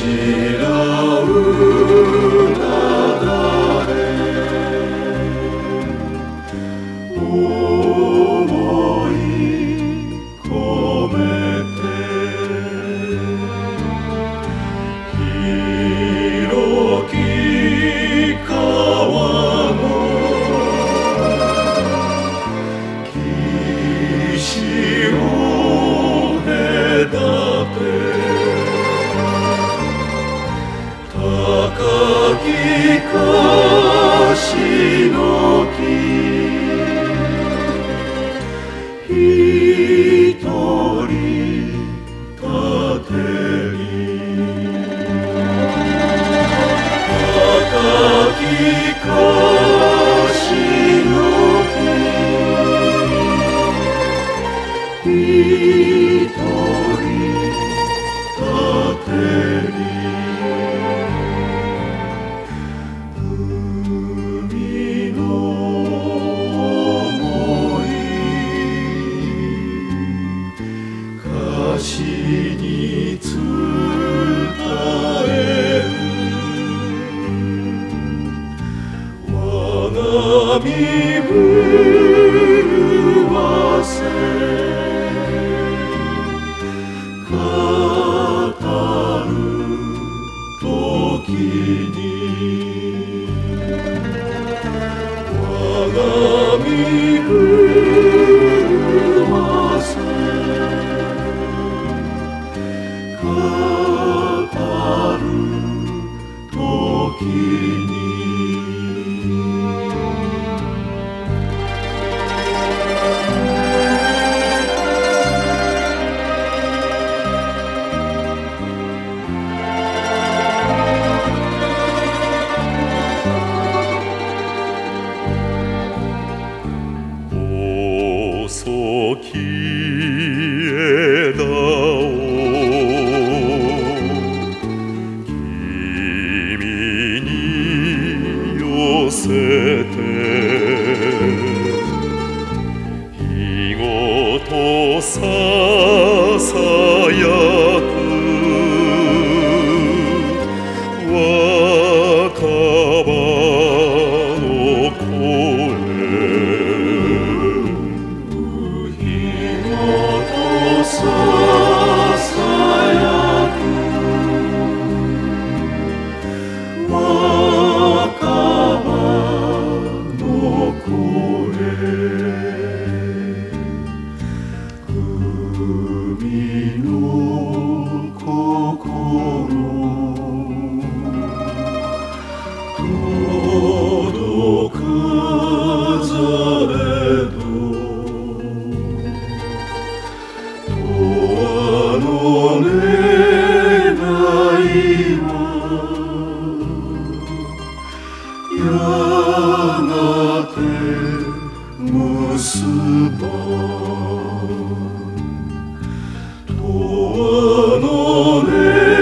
らうなだれ思い込めて広き川の岸を隔て高きかしの木ひとり立てり高きかしの木ひとり立てり歌詞に伝える我が身震わせ語る時に我が身震わせ語る時に細き枝を君に寄せて日ごとささやく若葉の声ささやく若葉の声海の心届かざれど永遠の願いはやがて結ば永遠の願